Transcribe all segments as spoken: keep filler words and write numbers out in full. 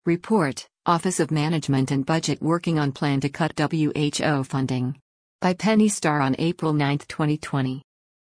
Report, Office of Management and Budget working on plan to cut W H O funding. By Penny Starr on April ninth, twenty twenty.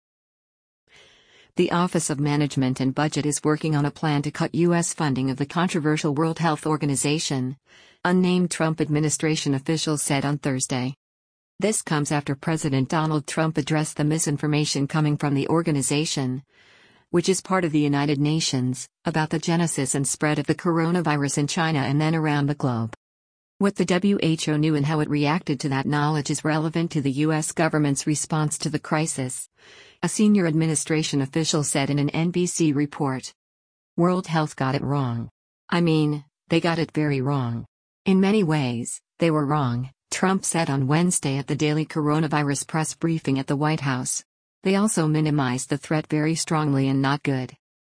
The Office of Management and Budget is working on a plan to cut U S funding of the controversial World Health Organization, unnamed Trump administration officials said on Thursday. This comes after President Donald Trump addressed the misinformation coming from the organization, which is part of the United Nations, about the genesis and spread of the coronavirus in China and then around the globe. What the W H O knew and how it reacted to that knowledge is relevant to the U S government's response to the crisis, a senior administration official said in an N B C report. World Health got it wrong. I mean, they got it very wrong. In many ways, they were wrong, Trump said on Wednesday at the daily coronavirus press briefing at the White House. They also minimized the threat very strongly and not good.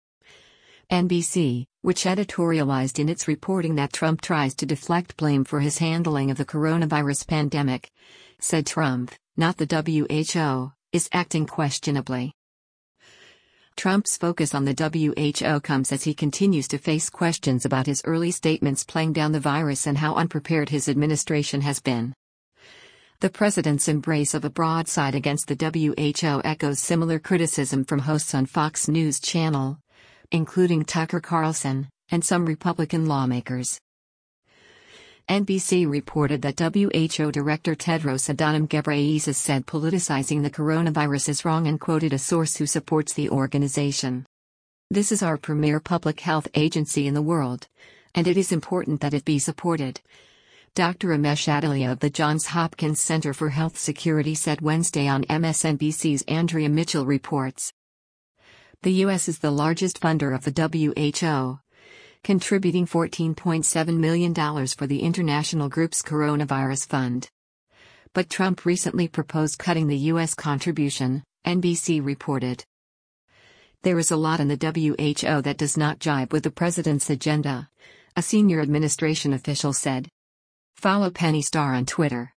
N B C, which editorialized in its reporting that Trump tries to deflect blame for his handling of the coronavirus pandemic, said Trump, not the W H O, is acting questionably. Trump's focus on the W H O comes as he continues to face questions about his early statements playing down the virus and how unprepared his administration has been. The president's embrace of a broadside against the W H O echoes similar criticism from hosts on Fox News Channel, including Tucker Carlson, and some Republican lawmakers. N B C reported that W H O Director Tedros Adhanom Ghebreyesus said politicizing the coronavirus is wrong and quoted a source who supports the organization. This is our premier public health agency in the world, and it is important that it be supported, Doctor Amesh Adalya of the Johns Hopkins Center for Health Security said Wednesday on M S N B C's Andrea Mitchell reports. The U S is the largest funder of the W H O, contributing fourteen point seven million dollars for the international group's coronavirus fund. But Trump recently proposed cutting the U S contribution, N B C reported. There is a lot in the W H O that does not jibe with the president's agenda, a senior administration official said. Follow Penny Starr on Twitter.